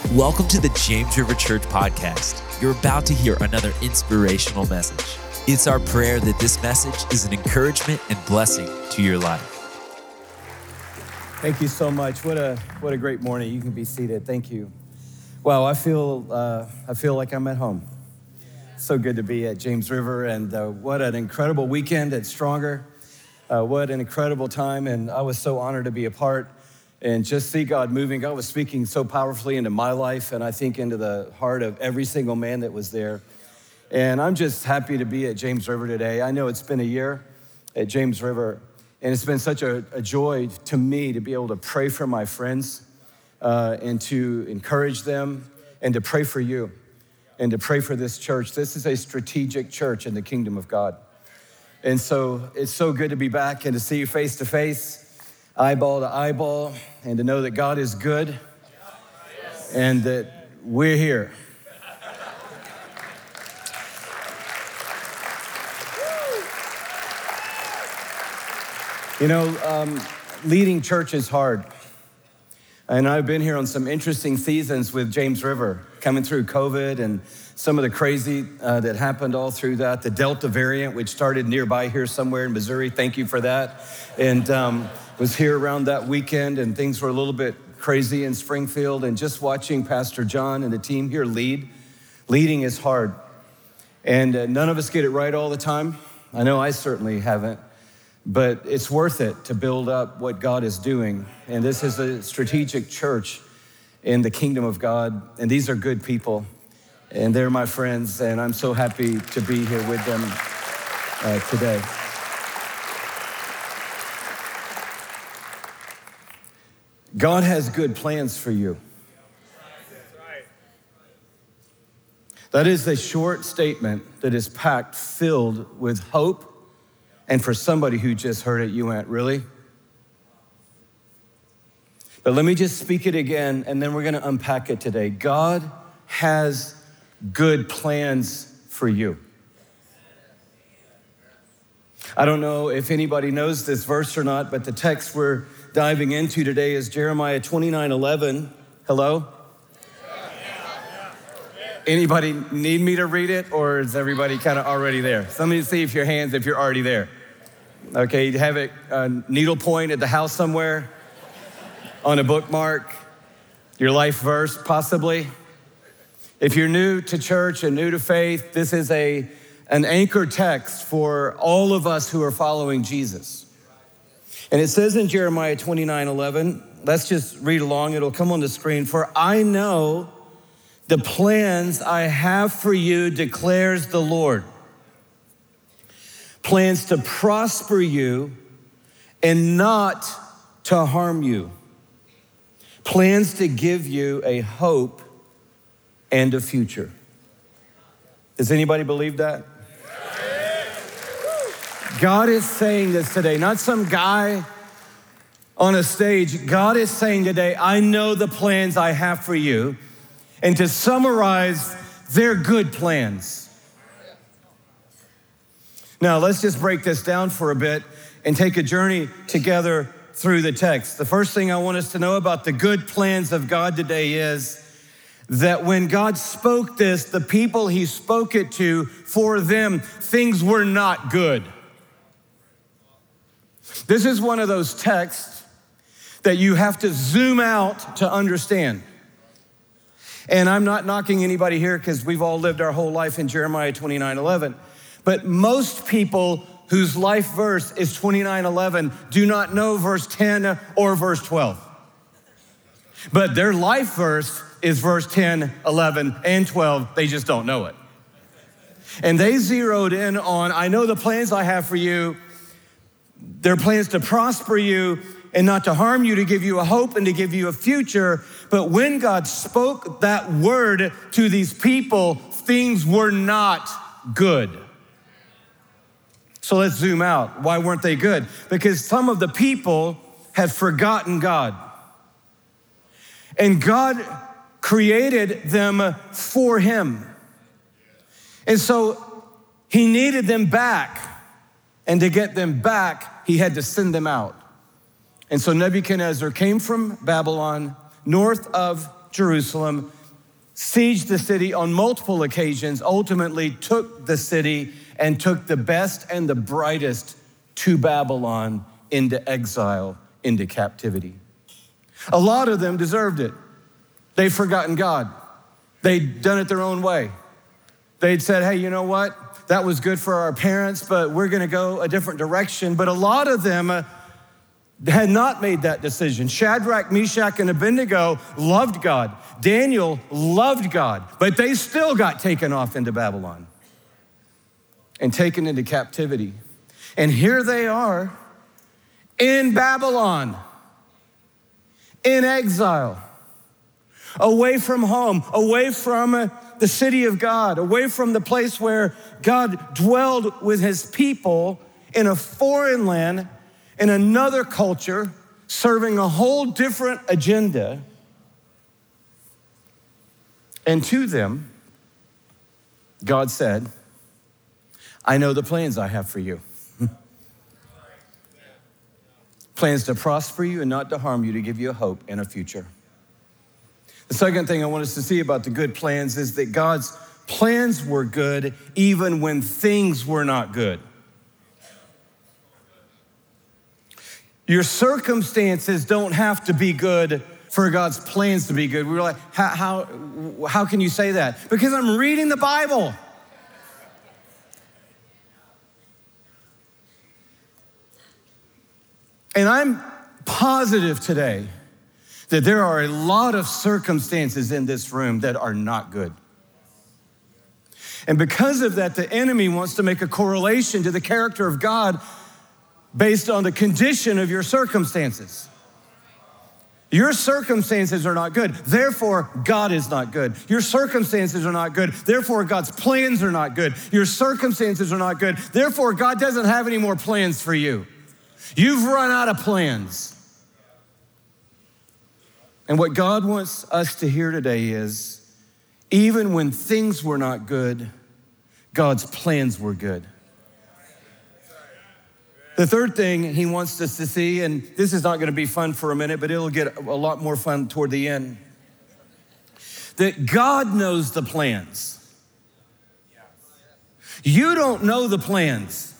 Welcome to the James River Church podcast. You're about to hear another inspirational message. It's our prayer that this message is an encouragement and blessing to your life. Thank you so much. What a great morning. You can be seated. Thank you. Wow, I feel like I'm at home. So good to be at James River, and what an incredible weekend at Stronger. What an incredible time, and I was so honored to be a part and just see God moving. God was speaking so powerfully into my life, and I think into the heart of every single man that was there. And I'm just happy to be at James River today. I know it's been a year at James River, and it's been such a joy to me to be able to pray for my friends and to encourage them and to pray for you and to pray for this church. This is a strategic church in the kingdom of God. And so it's so good to be back and to see you face to face, eyeball to eyeball, and to know that God is good and that we're here. You know, leading church is hard. And I've been here on some interesting seasons with James River, coming through COVID and some of the crazy that happened all through that. The Delta variant, which started nearby here somewhere in Missouri, thank you for that. And was here around that weekend, and things were a little bit crazy in Springfield. And just watching Pastor John and the team here leading is hard. And none of us get it right all the time. I know I certainly haven't. But it's worth it to build up what God is doing. And this is a strategic church in the kingdom of God. And these are good people. And they're my friends. And I'm so happy to be here with them today. God has good plans for you. That is a short statement that is packed, filled with hope. And for somebody who just heard it, you went, really? But let me just speak it again, and then we're gonna unpack it today. God has good plans for you. I don't know if anybody knows this verse or not, but the text we're diving into today is Jeremiah 29:11. Hello? Anybody need me to read it, or is everybody kind of already there? So let me see if you're already there. Okay, you have it needle point at the house somewhere, on a bookmark, your life verse possibly. If you're new to church and new to faith, this is an anchor text for all of us who are following Jesus. And it says in Jeremiah 29:11, let's just read along, it'll come on the screen. For I know the plans I have for you, declares the Lord. Plans to prosper you and not to harm you. Plans to give you a hope and a future. Does anybody believe that? God is saying this today, not some guy on a stage. God is saying today, I know the plans I have for you. And to summarize, they're good plans. Now, let's just break this down for a bit and take a journey together through the text. The first thing I want us to know about the good plans of God today is that when God spoke this, the people he spoke it to, for them, things were not good. This is one of those texts that you have to zoom out to understand. And I'm not knocking anybody here because we've all lived our whole life in Jeremiah 29:11. But most people whose life verse is 29:11 do not know verse 10 or verse 12. But their life verse is verse 10, 11, and 12. They just don't know it. And they zeroed in on, I know the plans I have for you. They're plans to prosper you and not to harm you, to give you a hope and to give you a future. But when God spoke that word to these people, things were not good. So let's zoom out. Why weren't they good? Because some of the people had forgotten God. And God created them for him. And so he needed them back. And to get them back, he had to send them out. And so Nebuchadnezzar came from Babylon, north of Jerusalem, sieged the city on multiple occasions, ultimately took the city and took the best and the brightest to Babylon into exile, into captivity. A lot of them deserved it. They'd forgotten God. They'd done it their own way. They'd said, hey, you know what? That was good for our parents, but we're gonna go a different direction. But a lot of them had not made that decision. Shadrach, Meshach, and Abednego loved God. Daniel loved God, but they still got taken off into Babylon and taken into captivity. And here they are in Babylon, in exile, away from home, away from the city of God, away from the place where God dwelled with his people in a foreign land, in another culture, serving a whole different agenda. And to them, God said, I know the plans I have for you. Plans to prosper you and not to harm you, to give you a hope and a future. The second thing I want us to see about the good plans is that God's plans were good even when things were not good. Your circumstances don't have to be good for God's plans to be good. We were like, how can you say that? Because I'm reading the Bible. And I'm positive today that there are a lot of circumstances in this room that are not good. And because of that, the enemy wants to make a correlation to the character of God based on the condition of your circumstances. Your circumstances are not good, therefore God is not good. Your circumstances are not good, therefore God's plans are not good. Your circumstances are not good, therefore God doesn't have any more plans for you. You've run out of plans. And what God wants us to hear today is, even when things were not good, God's plans were good. The third thing he wants us to see, and this is not going to be fun for a minute, but it'll get a lot more fun toward the end, that God knows the plans. You don't know the plans.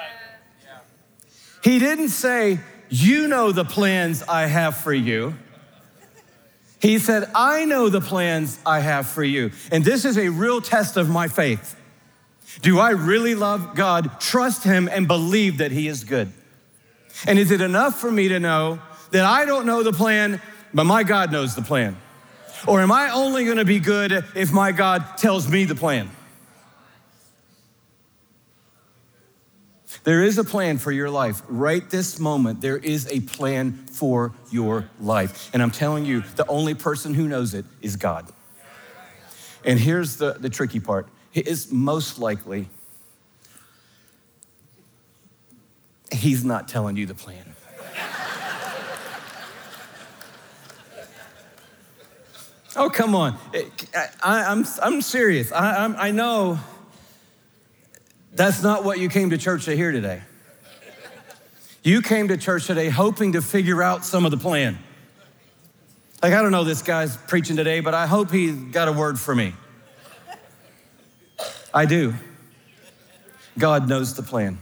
He didn't say, you know the plans I have for you. He said, I know the plans I have for you. And this is a real test of my faith. Do I really love God, trust him, and believe that he is good? And is it enough for me to know that I don't know the plan, but my God knows the plan? Or am I only gonna be good if my God tells me the plan? There is a plan for your life. Right this moment, there is a plan for your life. And I'm telling you, the only person who knows it is God. And here's the tricky part. It is most likely he's not telling you the plan. Oh, come on. I'm serious. I know that's not what you came to church to hear today. You came to church today hoping to figure out some of the plan. Like, I don't know this guy's preaching today, but I hope he got a word for me. I do. God knows the plan.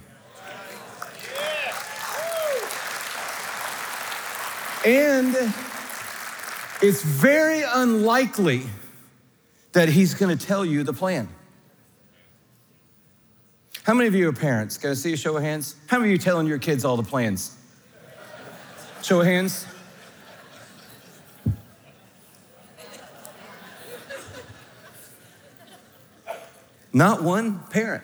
And it's very unlikely that he's gonna tell you the plan. How many of you are parents? Can I see a show of hands? How many of you telling your kids all the plans? Show of hands. Not one parent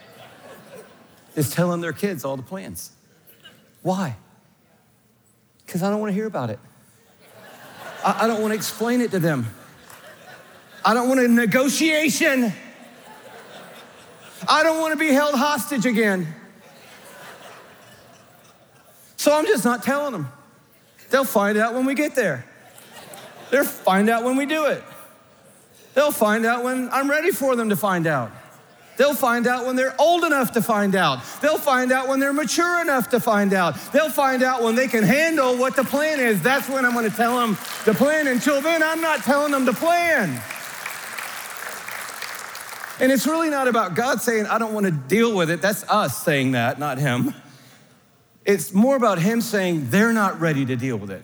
is telling their kids all the plans. Why? Because I don't want to hear about it. I don't want to explain it to them. I don't want a negotiation. I don't want to be held hostage again. So I'm just not telling them. They'll find out when we get there. They'll find out when we do it. They'll find out when I'm ready for them to find out. They'll find out when they're old enough to find out. They'll find out when they're mature enough to find out. They'll find out when they can handle what the plan is. That's when I'm going to tell them the plan. Until then, I'm not telling them the plan. And it's really not about God saying, I don't want to deal with it. That's us saying that, not him. It's more about him saying, they're not ready to deal with it.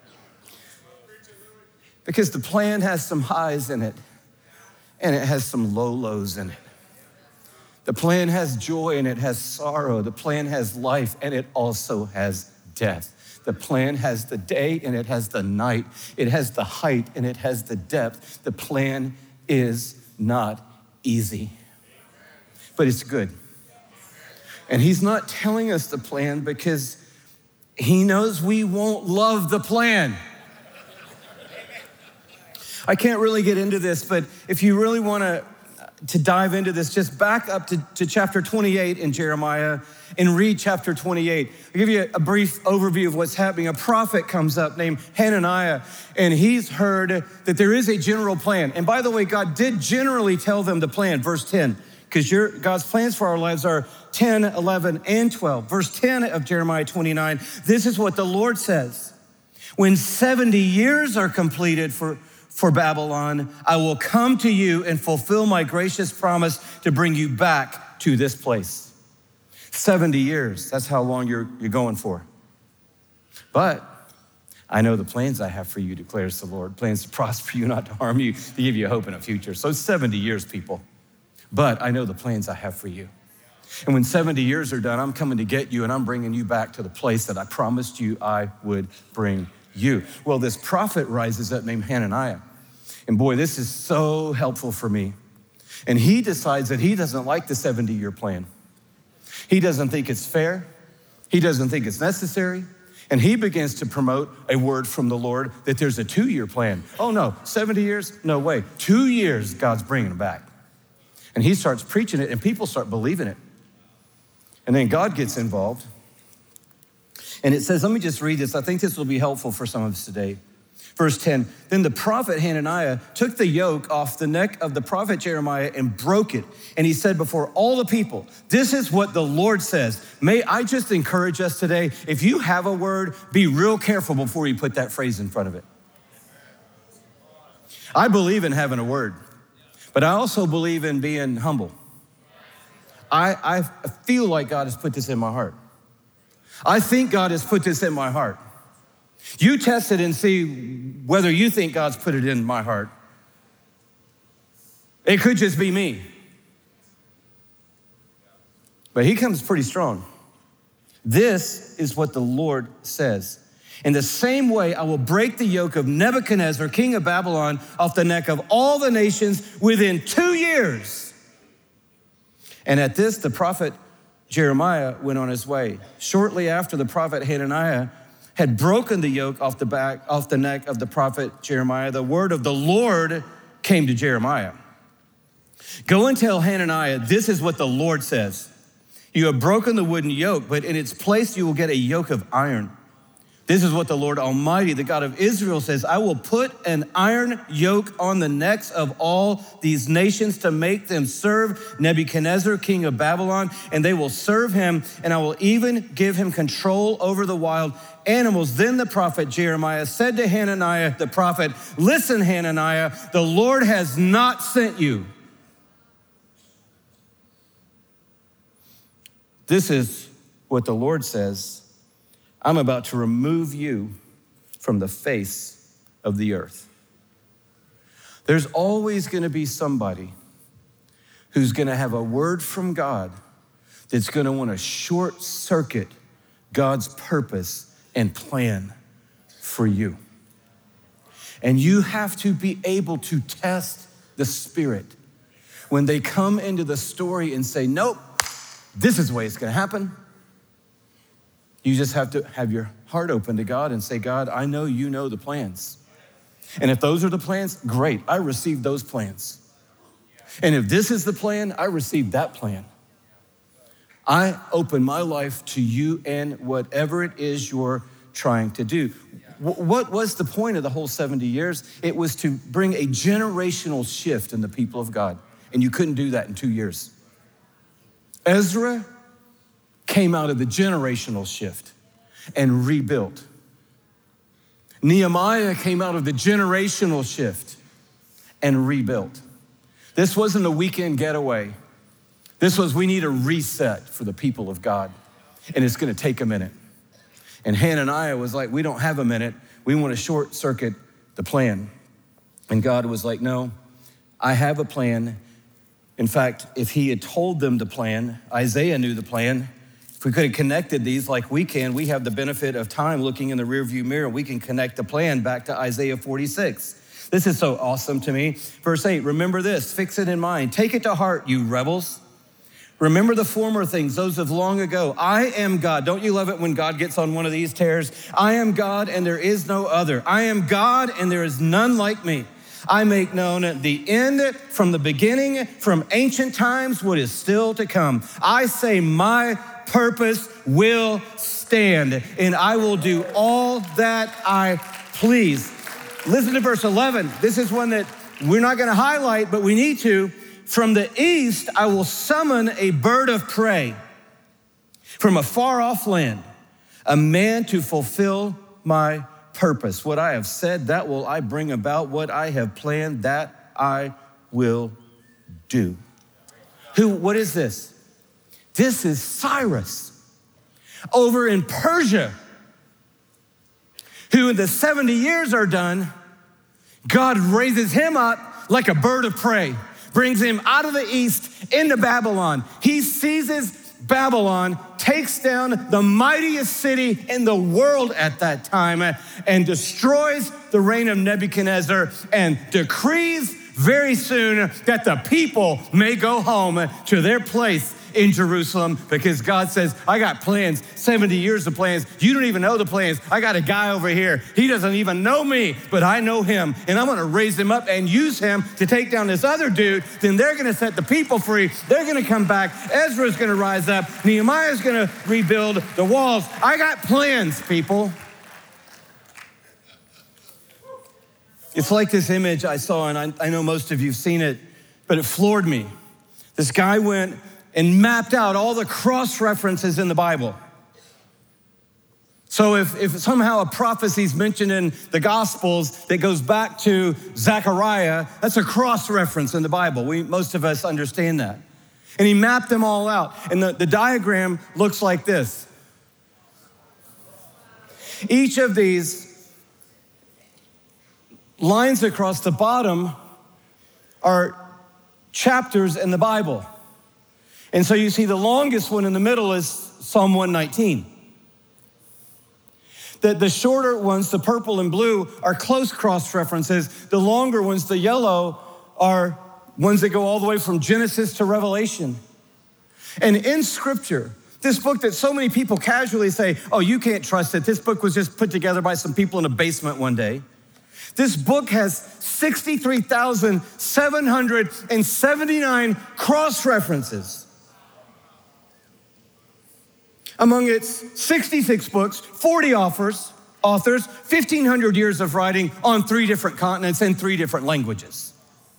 Because the plan has some highs in it, and it has some low lows in it. The plan has joy and it has sorrow. The plan has life and it also has death. The plan has the day and it has the night. It has the height and it has the depth. The plan is not easy, but it's good. And he's not telling us the plan because he knows we won't love the plan. I can't really get into this, but if you really want to dive into this, just back up to chapter 28 in Jeremiah and read chapter 28. I'll give you a brief overview of what's happening. A prophet comes up named Hananiah, and he's heard that there is a general plan. And by the way, God did generally tell them the plan, verse 10, because God's plans for our lives are 10, 11, and 12. Verse 10 of Jeremiah 29, this is what the Lord says. When 70 years are completed for Babylon, I will come to you and fulfill my gracious promise to bring you back to this place. 70 years, that's how long you're going for. But I know the plans I have for you, declares the Lord, plans to prosper you, not to harm you, to give you hope in a future. So 70 years, people. But I know the plans I have for you. And when 70 years are done, I'm coming to get you and I'm bringing you back to the place that I promised you I would bring you. Well, this prophet rises up named Hananiah. And boy, this is so helpful for me. And he decides that he doesn't like the 70-year plan. He doesn't think it's fair. He doesn't think it's necessary. And he begins to promote a word from the Lord that there's a 2-year plan. Oh no, 70 years? No way. 2 years, God's bringing him back. And he starts preaching it and people start believing it. And then God gets involved. And it says, let me just read this. I think this will be helpful for some of us today. Verse 10, then the prophet Hananiah took the yoke off the neck of the prophet Jeremiah and broke it. And he said before all the people, this is what the Lord says. May I just encourage us today, if you have a word, be real careful before you put that phrase in front of it. I believe in having a word, but I also believe in being humble. I feel like God has put this in my heart. I think God has put this in my heart. You test it and see whether you think God's put it in my heart. It could just be me. But he comes pretty strong. This is what the Lord says. In the same way, I will break the yoke of Nebuchadnezzar, king of Babylon, off the neck of all the nations within 2 years. And at this, the prophet Jeremiah went on his way. Shortly after the prophet Hananiah had broken the yoke off the neck of the prophet Jeremiah, the word of the Lord came to Jeremiah. Go and tell Hananiah, this is what the Lord says. You have broken the wooden yoke, but in its place you will get a yoke of iron. This is what the Lord Almighty, the God of Israel says, I will put an iron yoke on the necks of all these nations to make them serve Nebuchadnezzar, king of Babylon, and they will serve him, and I will even give him control over the wild animals. Then the prophet Jeremiah said to Hananiah, the prophet, listen, Hananiah, the Lord has not sent you. This is what the Lord says. I'm about to remove you from the face of the earth. There's always going to be somebody who's going to have a word from God that's going to want to short circuit God's purpose and plan for you. And you have to be able to test the spirit when they come into the story and say, nope, this is the way it's going to happen. You just have to have your heart open to God and say, God, I know you know the plans. And if those are the plans, great, I received those plans. And if this is the plan, I received that plan. I open my life to you and whatever it is you're trying to do. What was the point of the whole 70 years? It was to bring a generational shift in the people of God. And you couldn't do that in 2 years. Ezra came out of the generational shift and rebuilt. Nehemiah came out of the generational shift and rebuilt. This wasn't a weekend getaway. This was, we need a reset for the people of God, and it's gonna take a minute. And Hananiah was like, we don't have a minute. We want to short circuit the plan. And God was like, no, I have a plan. In fact, if he had told them the plan, Isaiah knew the plan. If we could have connected these like we can, we have the benefit of time looking in the rearview mirror. We can connect the plan back to Isaiah 46. This is so awesome to me. Verse 8, remember this, fix it in mind. Take it to heart, you rebels. Remember the former things, those of long ago. I am God. Don't you love it when God gets on one of these tears? I am God and there is no other. I am God and there is none like me. I make known the end from the beginning, from ancient times, what is still to come. I say my purpose will stand and I will do all that I please. Listen to verse 11. This is one that we're not gonna highlight, but we need to. From the east, I will summon a bird of prey from a far off land, a man to fulfill my purpose. What I have said, that will I bring about. What I have planned, that I will do. What is this? This is Cyrus over in Persia, who in the 70 years are done, God raises him up like a bird of prey, brings him out of the east into Babylon. He seizes Babylon, takes down the mightiest city in the world at that time, and destroys the reign of Nebuchadnezzar and decrees very soon that the people may go home to their place in Jerusalem, because God says, I got plans, 70 years of plans. You don't even know the plans. I got a guy over here. He doesn't even know me, but I know him, and I'm gonna raise him up and use him to take down this other dude. Then they're gonna set the people free. They're gonna come back. Ezra's gonna rise up. Nehemiah's gonna rebuild the walls. I got plans, people. It's like this image I saw, and I know most of you've seen it, but it floored me. This guy went and mapped out all the cross references in the Bible. So if somehow a prophecy is mentioned in the Gospels that goes back to Zechariah, that's a cross reference in the Bible. Most of us understand that. And he mapped them all out. And the diagram looks like this. Each of these lines across the bottom are chapters in the Bible. And so you see the longest one in the middle is Psalm 119. The shorter ones, the purple and blue, are close cross references. The longer ones, the yellow, are ones that go all the way from Genesis to Revelation. And in Scripture, this book that so many people casually say, oh, you can't trust it. This book was just put together by some people in a basement one day. This book has 63,779 cross references. Among its 66 books, 40 authors, 1,500 years of writing on 3 different continents and 3 different languages.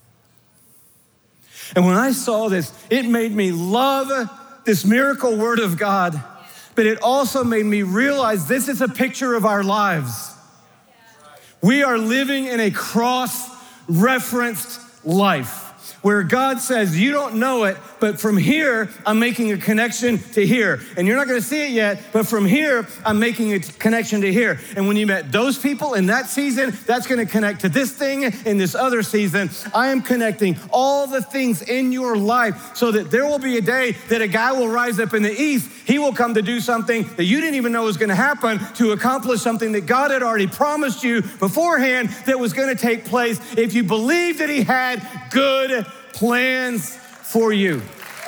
And when I saw this, it made me love this miracle word of God, but it also made me realize this is a picture of our lives. We are living in a cross-referenced life where God says, you don't know it, but from here, I'm making a connection to here. And you're not gonna see it yet, but from here, I'm making a connection to here. And when you met those people in that season, that's gonna connect to this thing in this other season. I am connecting all the things in your life so that there will be a day that a guy will rise up in the east. He will come to do something that you didn't even know was gonna happen, to accomplish something that God had already promised you beforehand that was gonna take place if you believed that he had good plans for you.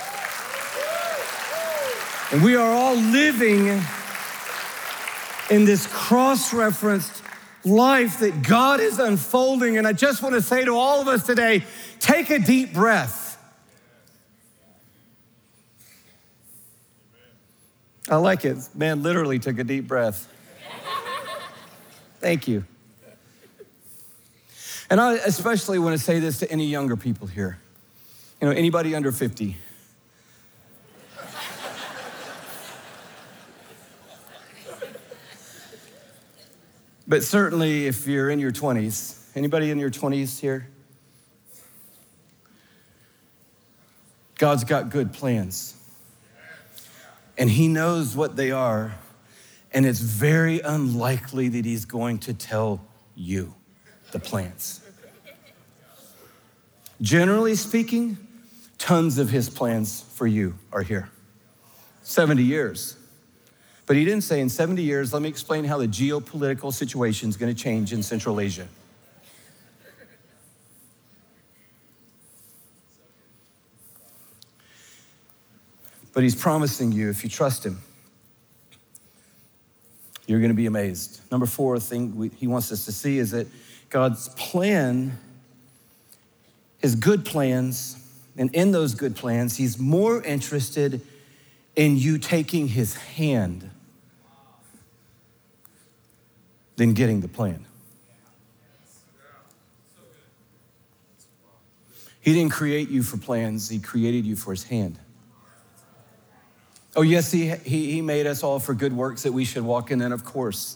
And we are all living in this cross-referenced life that God is unfolding. And I just want to say to all of us today, take a deep breath. I like it. Man literally took a deep breath. Thank you. And I especially want to say this to any younger people here. You know, anybody under 50. But certainly if you're in your 20s, anybody in your 20s here? God's got good plans. And he knows what they are. And it's very unlikely that he's going to tell you the plans. Generally speaking, tons of his plans for you are here. 70 years. But he didn't say in 70 years, let me explain how the geopolitical situation is going to change in Central Asia. But he's promising you, if you trust him, you're going to be amazed. Number 4 thing he wants us to see is that God's plan, his good plans, and in those good plans, he's more interested in you taking his hand than getting the plan. He didn't create you for plans, he created you for his hand. Oh, yes, he made us all for good works that we should walk in, and of course.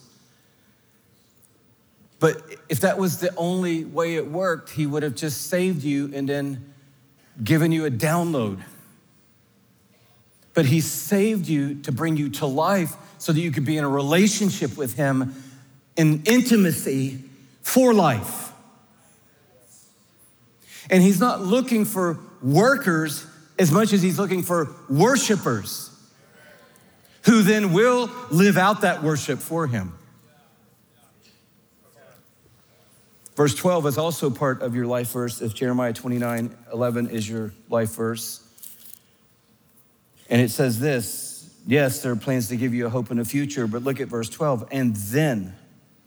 But if that was the only way it worked, he would have just saved you and then given you a download. But he saved you to bring you to life so that you could be in a relationship with him in intimacy for life. And he's not looking for workers as much as he's looking for worshipers who then will live out that worship for him. Verse 12 is also part of your life verse, if Jeremiah 29:11 is your life verse. And it says this, yes, there are plans to give you a hope in the future, but look at verse 12. And then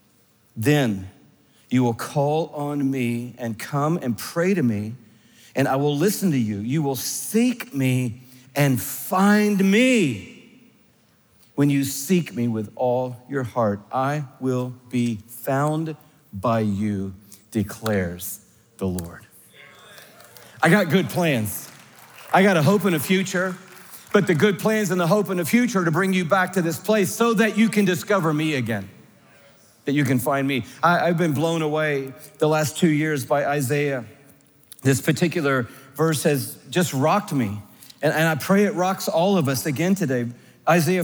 you will call on me and come and pray to me, and I will listen to you. You will seek me and find me. When you seek me with all your heart, I will be found by you, declares the Lord. I got good plans. I got a hope in the future, but the good plans and the hope in the future are to bring you back to this place so that you can discover me again, that you can find me. I've been blown away the last 2 years by Isaiah. This particular verse has just rocked me, and I pray it rocks all of us again today. Isaiah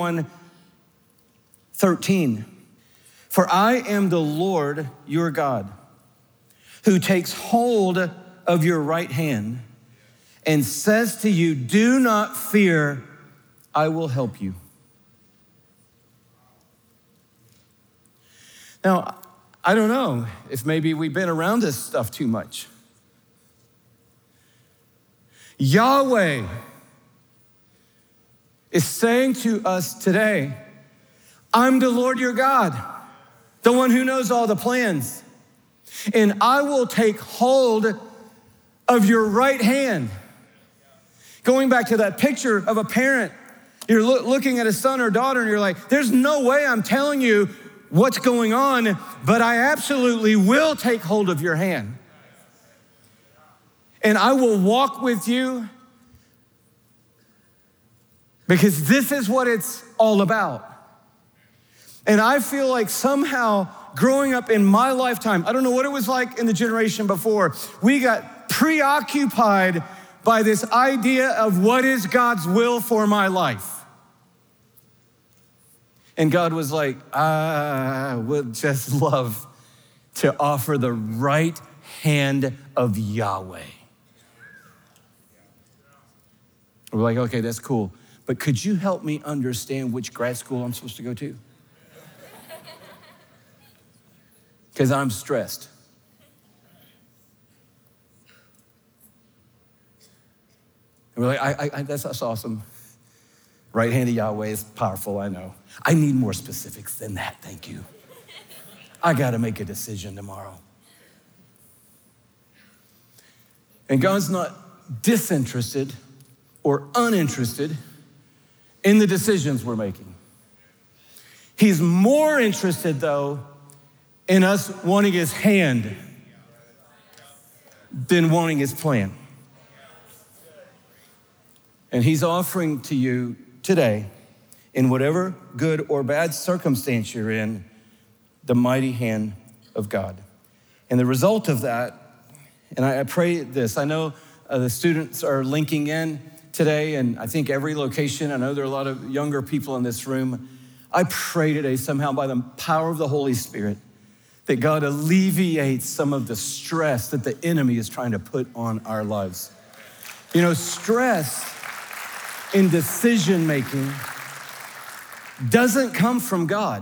41:13. For I am the Lord your God, who takes hold of your right hand and says to you, do not fear, I will help you. Now, I don't know if maybe we've been around this stuff too much. Yahweh is saying to us today, I'm the Lord your God, the one who knows all the plans, and I will take hold of your right hand. Going back to that picture of a parent, you're looking at a son or daughter and you're like, there's no way I'm telling you what's going on, but I absolutely will take hold of your hand. And I will walk with you, because this is what it's all about. And I feel like somehow growing up in my lifetime, I don't know what it was like in the generation before, we got preoccupied by this idea of what is God's will for my life. And God was like, I would just love to offer the right hand of Yahweh. We're like, okay, that's cool. But could you help me understand which grad school I'm supposed to go to? Because I'm stressed. And we're like, that's awesome. Right hand of Yahweh is powerful, I know. I need more specifics than that, thank you. I gotta make a decision tomorrow. And God's not disinterested or uninterested in the decisions we're making. He's more interested, though, in us wanting his hand than wanting his plan. And he's offering to you today, in whatever good or bad circumstance you're in, the mighty hand of God. And the result of that, and I pray this, I know the students are linking in today, and I think every location, I know there are a lot of younger people in this room. I pray today somehow by the power of the Holy Spirit that God alleviates some of the stress that the enemy is trying to put on our lives. You know, stress in decision making doesn't come from God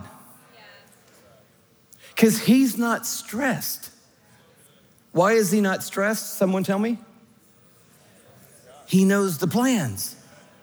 because he's not stressed. Why is he not stressed? Someone tell me. He knows the plans.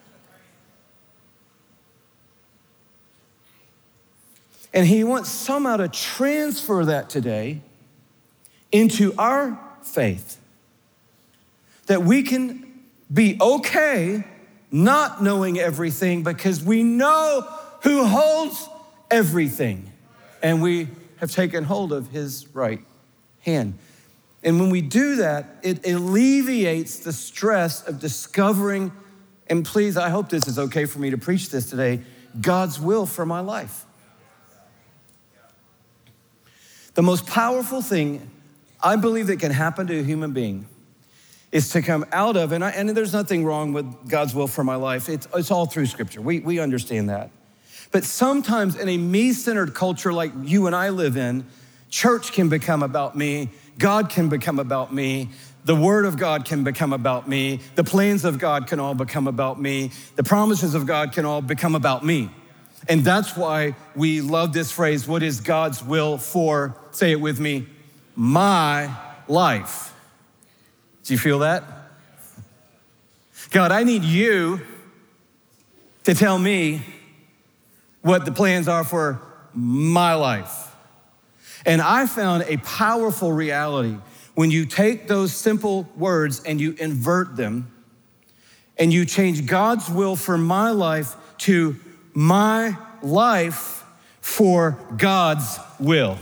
And he wants somehow to transfer that today into our faith. That we can be okay not knowing everything because we know who holds everything. And we have taken hold of his right hand. And when we do that, it alleviates the stress of discovering, and please, I hope this is okay for me to preach this today, God's will for my life. The most powerful thing I believe that can happen to a human being is to come out of, and there's nothing wrong with God's will for my life. It's all through Scripture. We understand that. But sometimes in a me-centered culture like you and I live in, church can become about me, God can become about me, the Word of God can become about me, the plans of God can all become about me, the promises of God can all become about me. And that's why we love this phrase, what is God's will for, say it with me, my life. Do you feel that? God, I need you to tell me what the plans are for my life. And I found a powerful reality when you take those simple words and you invert them and you change God's will for my life to my life for God's will.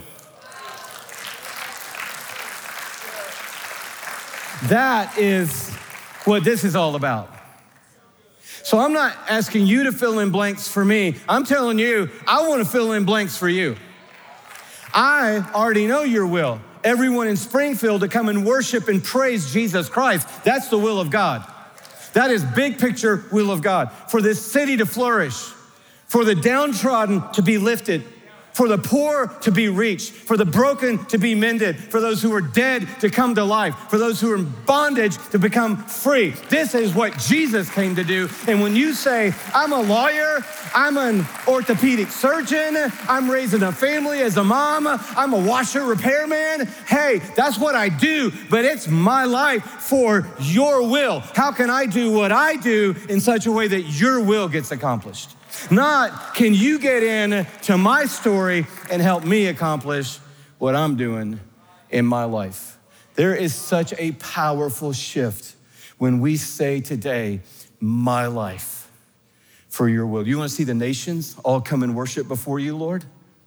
That is what this is all about. So I'm not asking you to fill in blanks for me. I'm telling you, I want to fill in blanks for you. I already know your will. Everyone in Springfield to come and worship and praise Jesus Christ. That's the will of God. That is big picture will of God. For this city to flourish, for the downtrodden to be lifted, for the poor to be reached, for the broken to be mended, for those who are dead to come to life, for those who are in bondage to become free. This is what Jesus came to do. And when you say, I'm a lawyer, I'm an orthopedic surgeon, I'm raising a family as a mom, I'm a washer repairman, hey, that's what I do, but it's my life for your will. How can I do what I do in such a way that your will gets accomplished? Not, can you get in to my story and help me accomplish what I'm doing in my life? There is such a powerful shift when we say today, my life for your will. You want to see the nations all come and worship before you, Lord?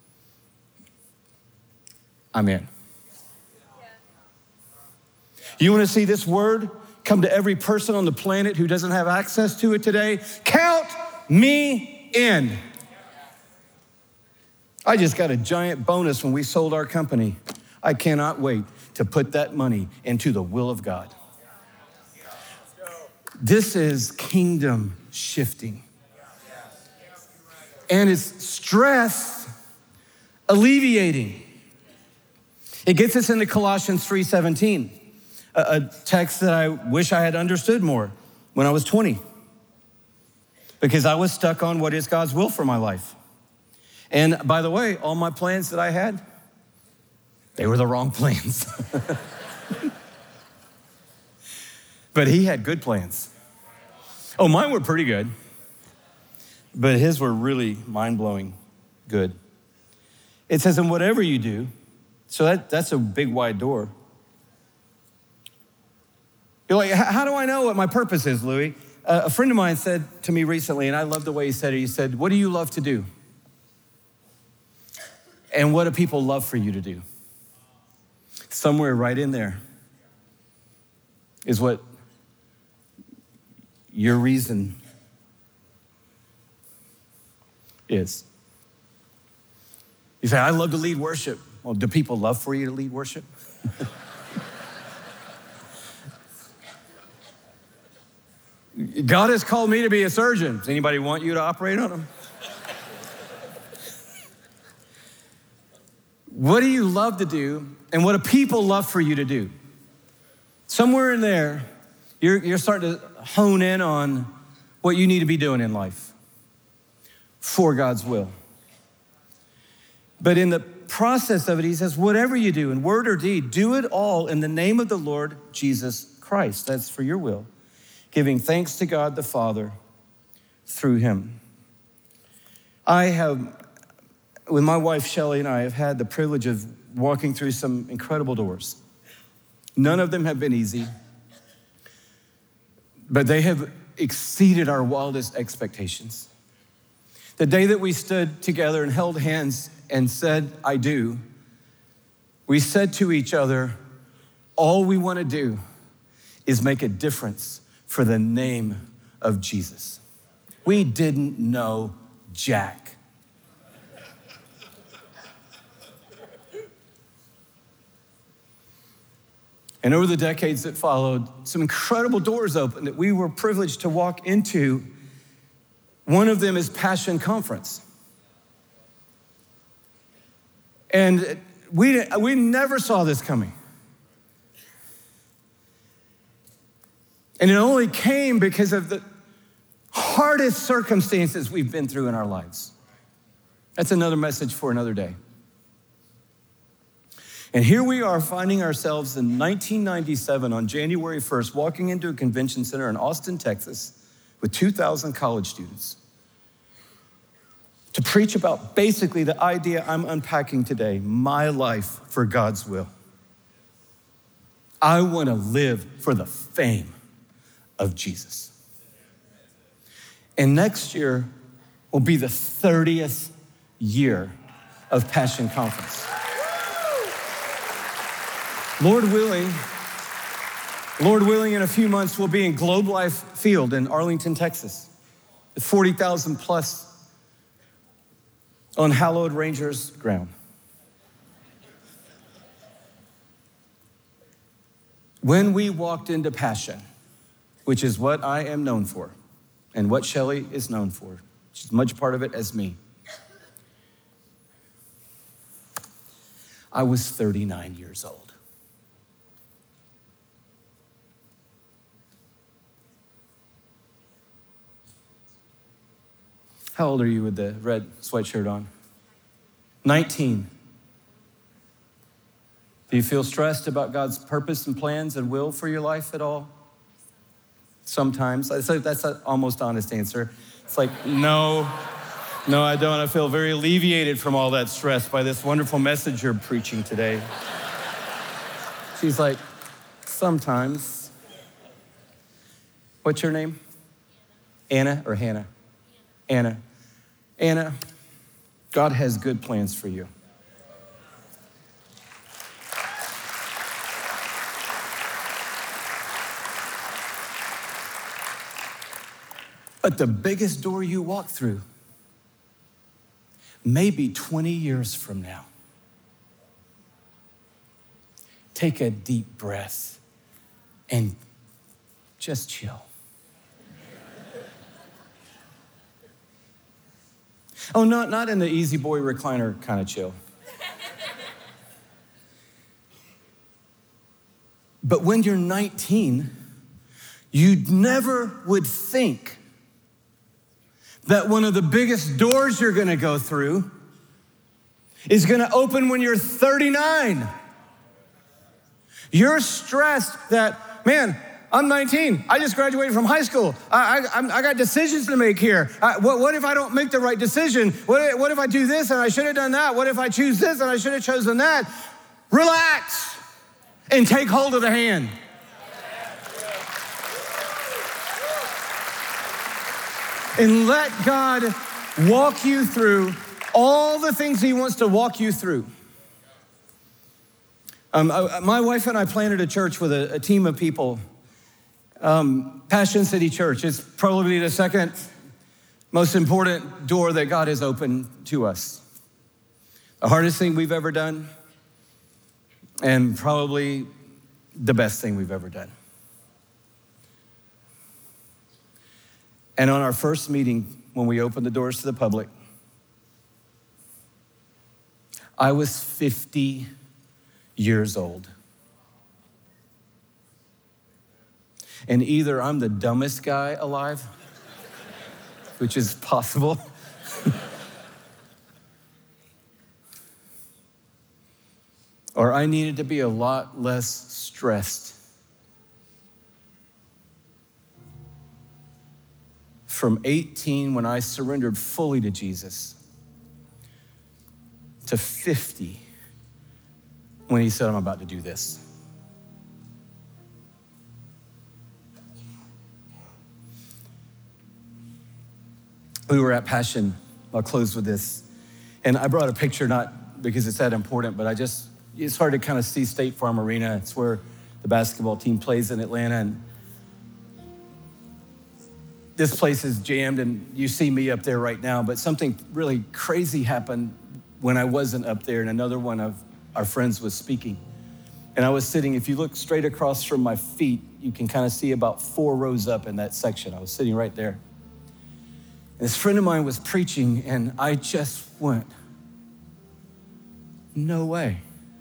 I'm in. You want to see this word come to every person on the planet who doesn't have access to it today? Count me in. I just got a giant bonus when we sold our company. I cannot wait to put that money into the will of God. This is kingdom shifting. And it's stress alleviating. It gets us into Colossians 3:17, a text that I wish I had understood more when I was 20. Because I was stuck on what is God's will for my life. And by the way, all my plans that I had, they were the wrong plans. But he had good plans. Oh, mine were pretty good. But his were really mind-blowing good. It says, in whatever you do, so that's a big wide door. You're like, how do I know what my purpose is, Louis? A friend of mine said to me recently, and I love the way he said it, he said, what do you love to do? And what do people love for you to do? Somewhere right in there is what your reason is. You say, I love to lead worship. Well, do people love for you to lead worship? God has called me to be a surgeon. Does anybody want you to operate on them? What do you love to do, and what do people love for you to do? Somewhere in there, you're starting to hone in on what you need to be doing in life for God's will. But in the process of it, he says, whatever you do, in word or deed, do it all in the name of the Lord Jesus Christ. That's for your will, giving thanks to God the Father through him. With my wife, Shelley, and I have had the privilege of walking through some incredible doors. None of them have been easy, but they have exceeded our wildest expectations. The day that we stood together and held hands and said, I do, we said to each other, all we want to do is make a difference for the name of Jesus. We didn't know jack. And over the decades that followed, some incredible doors opened that we were privileged to walk into. One of them is Passion Conference. And we never saw this coming. And it only came because of the hardest circumstances we've been through in our lives. That's another message for another day. And here we are finding ourselves in 1997 on January 1st, walking into a convention center in Austin, Texas, with 2,000 college students to preach about basically the idea I'm unpacking today, my life for God's will. I want to live for the fame of Jesus. And next year will be the 30th year of Passion Conference. Lord willing, in a few months, we'll be in Globe Life Field in Arlington, Texas, at 40,000 plus on hallowed Rangers ground. When we walked into Passion, which is what I am known for and what Shelley is known for, she's much part of it as me, I was 39 years old. How old are you with the red sweatshirt on? 19. Do you feel stressed about God's purpose and plans and will for your life at all? Sometimes. That's an almost honest answer. It's like, no, I don't. I feel very alleviated from all that stress by this wonderful message you're preaching today. She's like, sometimes. What's your name? Anna or Hannah? Anna. Anna, God has good plans for you. But the biggest door you walk through may be 20 years from now. Take a deep breath and just chill. Oh, not in the easy boy recliner kind of chill. But when you're 19, you never would think that one of the biggest doors you're gonna go through is gonna open when you're 39. You're stressed that, man, I'm 19. I just graduated from high school. I got decisions to make here. What if I don't make the right decision? What if I do this and I should have done that? What if I choose this and I should have chosen that? Relax and take hold of the hand. And let God walk you through all the things he wants to walk you through. My wife and I planted a church with a team of people. Passion City Church is probably the second most important door that God has opened to us. The hardest thing we've ever done, and probably the best thing we've ever done. And on our first meeting, when we opened the doors to the public, I was 50 years old. And either I'm the dumbest guy alive, which is possible, or I needed to be a lot less stressed. From 18, when I surrendered fully to Jesus, to 50, when he said, I'm about to do this. We were at Passion. I'll close with this. And I brought a picture, not because it's that important, but it's hard to kind of see State Farm Arena. It's where the basketball team plays in Atlanta. And this place is jammed, and you see me up there right now, but something really crazy happened when I wasn't up there, and another one of our friends was speaking. And I was sitting, if you look straight across from my feet, you can kind of see about 4 rows up in that section. I was sitting right there. And this friend of mine was preaching, and I just went, no way.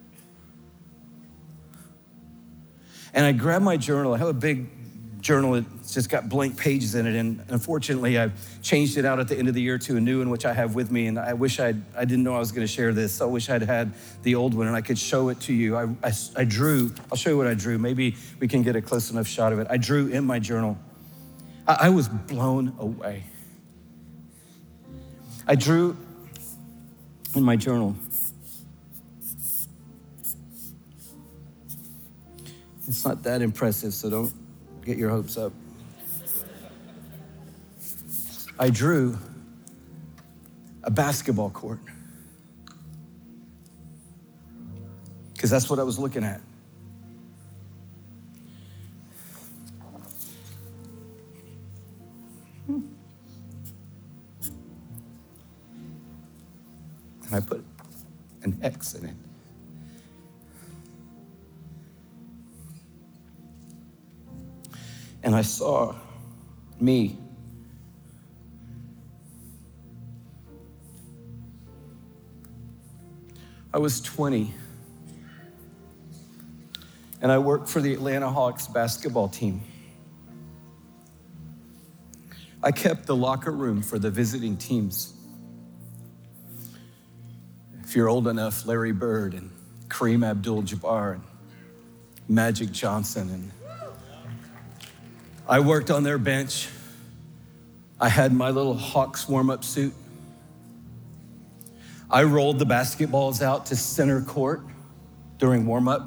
And I grabbed my journal. I have a big journal. It's just got blank pages in it. And unfortunately, I've changed it out at the end of the year to a new one, which I have with me. And I wish I didn't know I was going to share this. I wish I'd had the old one and I could show it to you. I drew. I'll show you what I drew. Maybe we can get a close enough shot of it. I drew in my journal. I was blown away. I drew in my journal. It's not that impressive, so don't get your hopes up. I drew a basketball court because that's what I was looking at. And I put an X in it. And I saw me. I was 20. And I worked for the Atlanta Hawks basketball team. I kept the locker room for the visiting teams. If you're old enough, Larry Bird and Kareem Abdul-Jabbar and Magic Johnson, and I worked on their bench. I had my little Hawks warm-up suit. I rolled the basketballs out to center court during warm-up.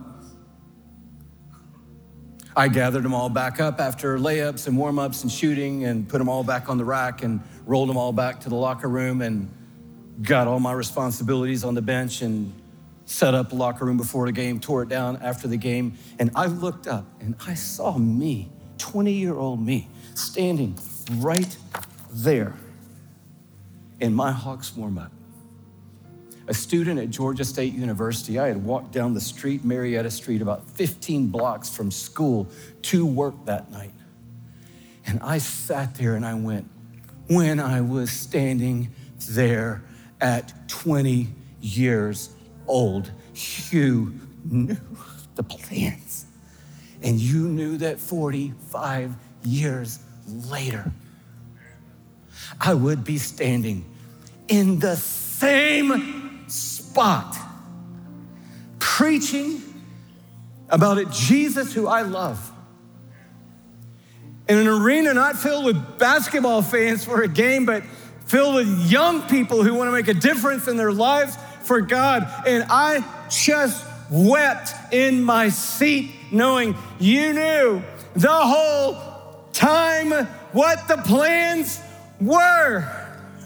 I gathered them all back up after layups and warm-ups and shooting and put them all back on the rack and rolled them all back to the locker room and got all my responsibilities on the bench and set up the locker room before the game, tore it down after the game. And I looked up and I saw me, 20-year-old me, standing right there in my Hawks warm-up. A student at Georgia State University. I had walked down the street, Marietta Street, about 15 blocks from school to work that night. And I sat there and I went, when I was standing there at 20 years old, you knew the plans. And you knew that 45 years later, I would be standing in the same spot, preaching about a Jesus who I love. In an arena not filled with basketball fans for a game, but filled with young people who want to make a difference in their lives for God. And I just wept in my seat knowing you knew the whole time what the plans were.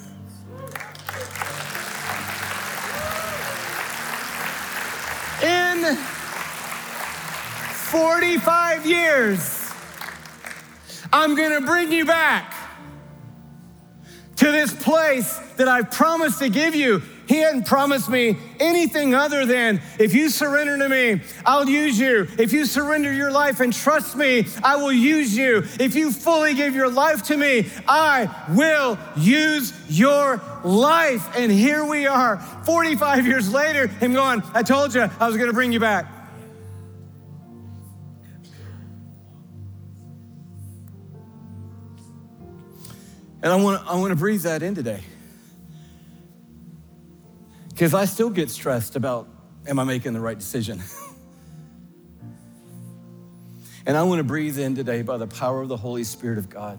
In 45 years, I'm gonna bring you back to this place that I promised to give you. He hadn't promised me anything other than if you surrender to me, I'll use you. If you surrender your life and trust me, I will use you. If you fully give your life to me, I will use your life. And here we are, 45 years later, him going, I told you I was going to bring you back. And I want to breathe that in today. Because I still get stressed about, am I making the right decision? And I want to breathe in today by the power of the Holy Spirit of God.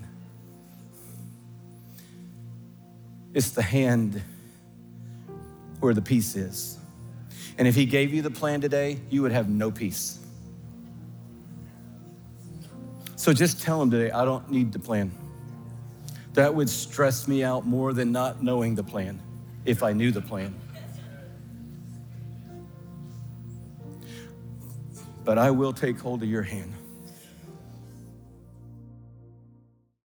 It's the hand where the peace is. And if he gave you the plan today, you would have no peace. So just tell him today, I don't need the plan. That would stress me out more than not knowing the plan, if I knew the plan. But I will take hold of your hand.